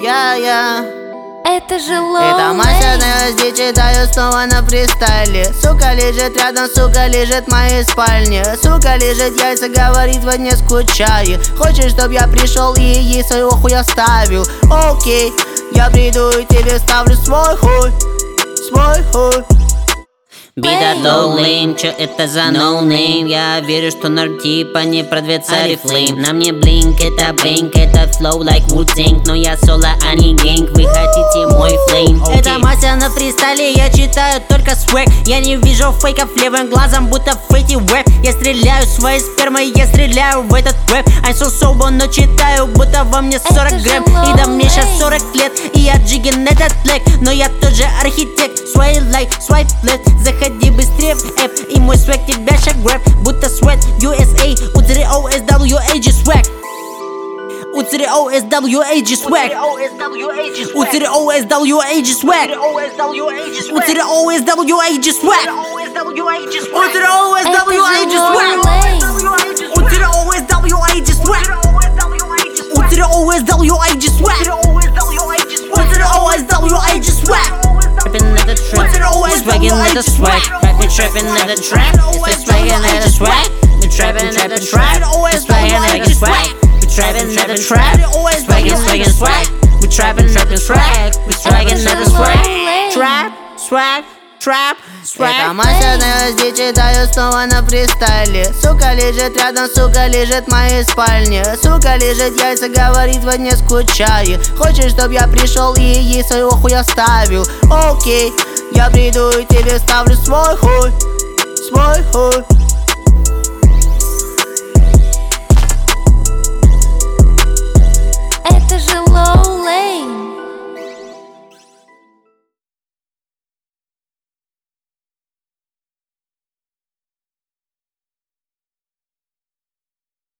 Это же Это Масяна, здесь читаю снова на фристайле. Сука лежит рядом, сука лежит в моей спальне. Сука лежит, яйца говорит, во дне скучаю. Хочешь, чтоб я пришел и ей своего хуя ставил? Окей, я приду и тебе ставлю свой хуй. Бида лейм, чё это за ноунейм? Я верю, что норм типа не продвется рифлейм. На мне блинк, это блинк, это флоу like Wu-Tang. Но я соло, а не гэнг, вы хотите мой флейм. Это Мася на фристайле, я читаю только свэг. Я не вижу фейков левым глазом, будто фейки веб. Я стреляю своей спермой, я стреляю в этот веб. I'm so sober, но читаю, будто во мне 40 грамм. И да мне сейчас 40 лет, и я джиген этот лэг. Но я тот же архитект, свай лайк, свайп left. Заходи быстрее в эп, и мой свэг тебя ща грэб. Будто свэт USA, UTROSWAG свэг. UTROSWAG свэг. UTROSWAG свэг. UTROSWAG свэг. UTROSWAG swag. UTROSWAG swag. UTROSWAG swag. UTROSWAG swag. Trapping at the trap, swagging at the swag. Back trapping at the trap, swagging at the swag. We trapping at the trap, swagging at the swag. We trapping at the trap, swagging swag. We trapping swag, we swagging at the swag. Trap, swag. Trap, swag. Это Масяна, здесь читаю снова на фристайле. Сука лежит рядом, сука лежит в моей спальне. Сука лежит, яйца говорит, во дне скучаю. Хочешь, чтоб я пришел и ей своего хуя ставил? Окей, я приду и тебе ставлю свой хуй.